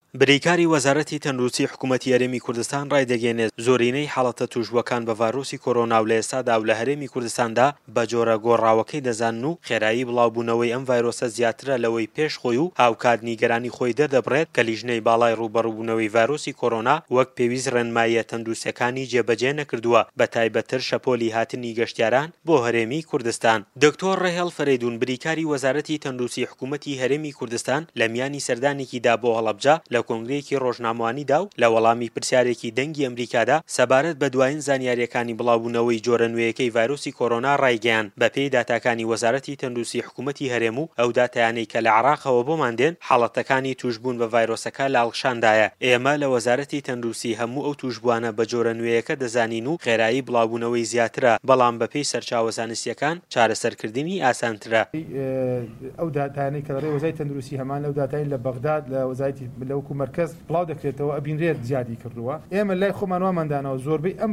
بریکاری وەزارەتی تەندروستی حکوومەتی هەرێمی کوردستان ڕایدەگەێنێت زۆرینەی حاڵەتە توشبووەکان بە ڤایرۆسی کۆرۆنا و لە ئێستادا و لە هەرێمی کوردستاندا بە جۆرە گۆڕاوەکەی دەزانن و خێرایی بڵاوبوونەوەی ئەم ڤایرۆسە زیاترە لەوەی پێش خۆی و هاوکات نیگەرانی خۆی دەردەبڕێت کە لیژنەی باڵای ڕوبەڕووبوونەوەی ڤایرۆسی کۆرۆنا وەک پێویست ڕێنماییە تەندروستیەکانی جێبەجێ نەکردووە بە تایبەتتر شەپۆلی هاتنی گەشتیاران بۆ هەرێمی کوردستان. دکتۆر ڕێهێڵ فەرەیدون بریکاری وەزارەتی تەندروستی حکوومەتی هەرێمی کوردستان لە میانی سەردانێکیدا بۆ هەڵەبجە لە کۆنگرەیەکی ڕۆژنامەوانیدا و لە وەڵامی پرسیارێکی دەنگی ئەمریکادا سەبارەت بە دوایین زانیاریەکانی بڵاوبوونەوەی جۆرە نوێیەکەی ڤایرۆسی کۆرۆنا ڕایگەیاند بە پێی داتاکانی وەزارەتی تەندروستی حکوومەتی هەرێم و ئەو داتایانەی کە لە عێراقەوە بۆمان دێن حاڵەتەکانی توشبوون بە ڤایرۆسەکە لاڵشاندایە. ئێمە لە وەزارەتی تەندروستی هەموو ئەو توشبوانە بە جۆرە نوێیەکە دەزانین و خێرایی بڵاوبوونەوەی زیاترە، بەڵام بە پێی سەرچاوە زانستیەکان چارەسەرکردنی ئاسانترە. ئەو داتایانەی کە لەڕێی وەزارەتی تەندروستی هەمان لەو داتای لە بەغداد لە وەزارەتی لەوەکو مەرکەز بڵاو دەکرێتەوە ئەبینرێت زیادی کردووە. ئێمە لای خۆمان واماندانەوە زۆربەی ئەم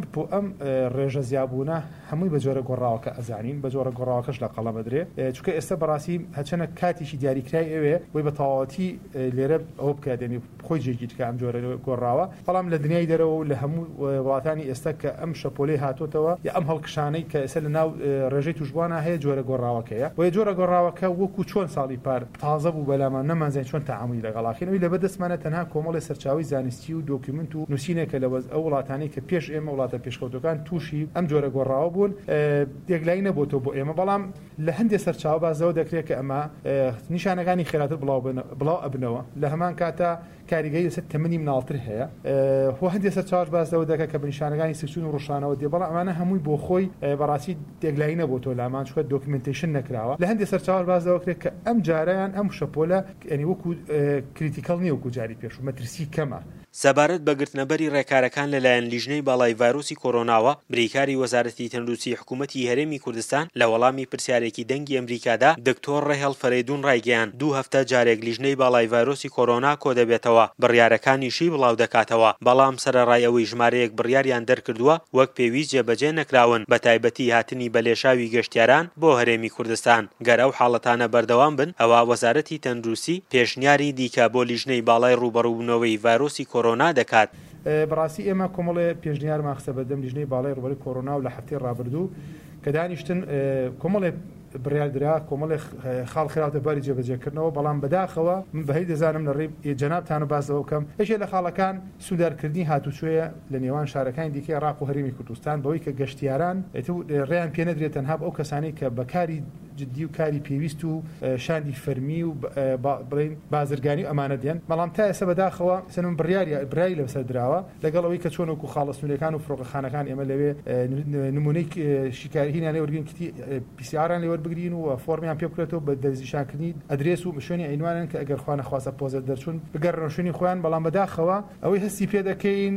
ڕێژە زیابوونە هەمووی بە جۆرە گۆڕاوەکە ئەزانین، بە جۆرە گۆڕاوەکەش لە قەڵە بدرێ، چونکە ئێستا بەڕاستی هەچەنە کاتیشی دیاریکرای ئەوێ بۆی بە تەواوەتی لێرە ئەوە بکاتێنی خۆی جێگیر کە ئەم جۆرە گۆڕاوە، بەڵام لە دنیای دەرەوە و لە هەموو وڵاتانی ئێستا کە ئەم شەپۆلەی هاتوۆتەوە یا ئەم هەڵکشانەی کە ئێستا لە ناو ڕێژەی توشبوانە هەیە جۆرە گۆڕاوەکەیە. بۆیە جۆرە گۆڕاوەکە وەکو چۆن ساڵی پار تازە بوو بەلامان نەمانزای چۆن تەعاملی لەگەڵاکەینەوەی لە بەدەستمانە تەنها کۆمەڵی سەرچاوی زانستی و دۆکیومنت و نووسینێکە لە ئەو وڵاتانەی کە پێش ئێمە وڵاتە پێشکەوتەکان تووشی ئەم جۆرە گۆڕاوە بوون دێگلایی نەبووتەوە بۆ ئێمە، بەڵام لە هەندێک سەرچاو بازەوە دەکرێت کە ئەمە نیشانەکانی خێراتر بڵاو ئەبنەوە. لە هەمان کاتە کاریگەری لەسەر تەمەنی مناڵتر هەیە، هەندێک سەرچاوش بازەوە دەکات کە بنیشانەکانی سکسون و ڕۆژانەوە دێ، بەڵام ئەمانە هەمووی بۆ خۆی بەڕاستی دێگلایی نەبووتەوە لامان چکە دۆکیومنتیشن نەکراوە. لە هەندێک سەرچاوش بازەوە کرێت کە ئەم جارەیان ئەم شەپۆلە ینی وەکو کریتیکەڵ نییە وەکو جاری پێش و مەترسی کەمە. سەبارەت بە گرتنەبەری ڕێکارەکان لەلایەن لیژنەی باڵای ڤایرۆسی کۆرۆناوە بریکاری وەزارەتی تەندروستی حکوومەتی هەرێمی کوردستان لە وەڵامی پرسیارێکی دەنگی ئەمریکادا دکتۆر ڕێهێڵ فەرەیدون ڕایگەیاند 2 هەفتە جارێک لیژنەی باڵای ڤایرۆسی کۆرۆنا کۆ دەبێتەوە، بڕیارەکانیشی بڵاو دەکاتەوە، بەڵام سەرەڕای ئەوەی ژمارەیەک بڕیاریان دەرکردووە وەک پێویست جێبەجێ نەکراون بە تایبەتی هاتنی بەلێشاوی گەشتیاران بۆ هەرێمی کوردستان. گەر ئەو حاڵەتانە بەردەوام بن ئەوە وەزارەتی تەندروستی پێشنیاری دیکە بۆ لیژنەی باڵای ڕوبەڕووبوونەوەی ڤایرۆسی کۆرۆنا دەکات. بەڕاستی ئێمە کۆمەڵێ پێشنیارمان خستە بەردەم لیژنەی باڵای ڕوبەڕووی کۆرۆنا و لە هەفتەی ڕابردوو کە دانیشتن کۆمەڵێ بڕیاردرا کۆمەڵێ خاڵ خراوەتە باری جێبەجێکردنەوە، بەڵام بەداخەوە من بەهی دەزانم لە ڕێی جەنابتان و بازەوە بکەم یەکێک لە خاڵەکان سوودارکردنی هاتوچۆیە لە نێوان شارەکانی دیکەی عێراق و هەرێمی کوردستان بەوەی کە گەشتیاران ڕێیان پێ نەدرێت تەنها بە ئەو کەسانی کە بەکاری جدی و کاری پێویست و شاندی فەرمی و بڵین بازرگانی و ئەمانە دێن، بەڵام تا ئێستا بەداخەوە سەنم بڕیاری لەسەر دراوە لەگەڵ ئەوەی کە چۆن وەکو خاڵەسنوورەکان و فڕۆکەخانەکان ئێمە لەوێ نمونەی شیکاریهینیان لێ وەرگین کتی پیسیاران لێ وەربگرین و فۆرمیان پێ بکرێتەوە بە دەستنیشانکردنی ئەدرێس و شوێنی ئەینوانن کە ئەگەر خوا نەخواسە پۆزە دەرچوون بگەڕن شوێنی خۆیان، بەڵام بەداخەوە ئەوەی هەستی پێ دەکەین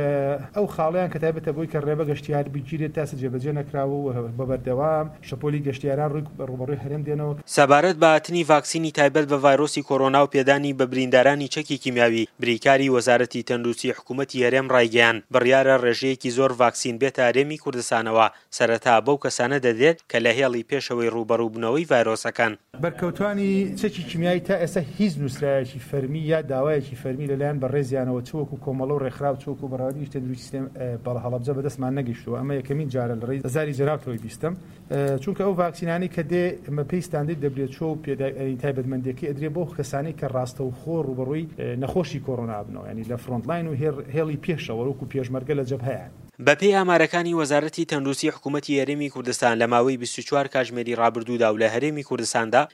ئەو خاڵیان کە تایبەتە بۆی کە ڕێبە گەشتیار بگیرێت تا جێبەجێ نەکراوە و بەبەردەوام شەپۆلی گەشتیاران ڕوبەڕووی هەرێم دێنەوە. سەبارەت بە هاتنی ڤاکسینی تایبەت بە ڤایرۆسی کۆرۆنا و پێدانی بە بریندارانی چەکی کیمیاوی بریکاری وەزارەتی تەندروستی حکوومەتی هەرێم ڕایگەیاند بڕیارە ڕێژەیەکی زۆر ڤاکسین بێتە هەرێمی کوردستانەوە سەرەتا بەو کەسانە دەدێت کە لە هێڵی پێشەوەی ڕوبەڕووبوونەوەی ڤایرۆسەکان. بەرکەوتوانی چەکی کیمیایی تا ئێستا هیچ نووسرایەکی فەرمی یا داوایەکی فەرمی لەلایەن بەڕێزیانەوە چوەکو کۆمەڵە و ڕێکخراو چوەکو بەڕێوەبەری تەندروستی سیستەم بەڵە هەڵەبجە بەدەستمان نەگەیشتووە. ئەمە یەکەمین جارە لە ڕێی هەزاری جەراوتەوەی بیستم، چونکە ئەو ڤاکسینانی کە دێ ئەمە پێی ستاندەری WHO و تایبەتمەندیەکەی ئەدرێ بۆ کەسانی کە ڕاستەوخۆ ڕوبەڕووی نەخۆشی کۆرۆنا بنەوە، ینی لە فڕۆنتلاین و هێڵی پێشەوە وەکو پێشمەرگە لە جەبهەیە. بەپێی ئامارەکانی وەزارەتی تەندروستی حکوومەتی هەرێمی کوردستان لە ماوەی 24 کاتژمێری ڕابردوودا و لە هەرێمی کوردستاندا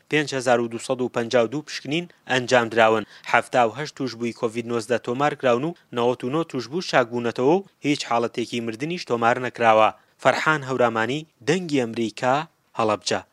5252 پشکنین ئەنجام دراون، 78 توشبووی کۆڤید-19 تۆمار کراون و 99 توشبوو شاکبوونەتەوە و هیچ حاڵەتێکی مردنیش تۆمار نەکراوە. فەرحان هەورامانی، دەنگی ئەمریکا، هەڵەبجە.